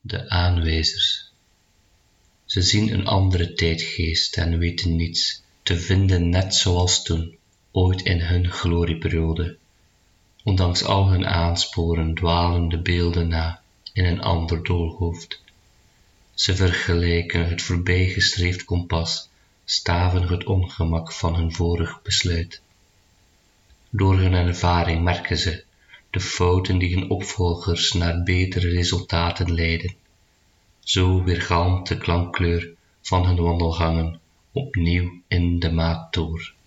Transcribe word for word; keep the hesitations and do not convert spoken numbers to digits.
De aanwijzers. Ze zien een andere tijdgeest en weten niets te vinden net zoals toen, ooit in hun glorieperiode. Ondanks al hun aansporen dwalen de beelden na in een ander doolhoofd. Ze vergelijken het voorbijgestreefd kompas, staven het ongemak van hun vorig besluit. Door hun ervaring merken ze de fouten die hun opvolgers naar betere resultaten leiden. Zo weergalmt de klankkleur van hun wandelgangen opnieuw in de maat door.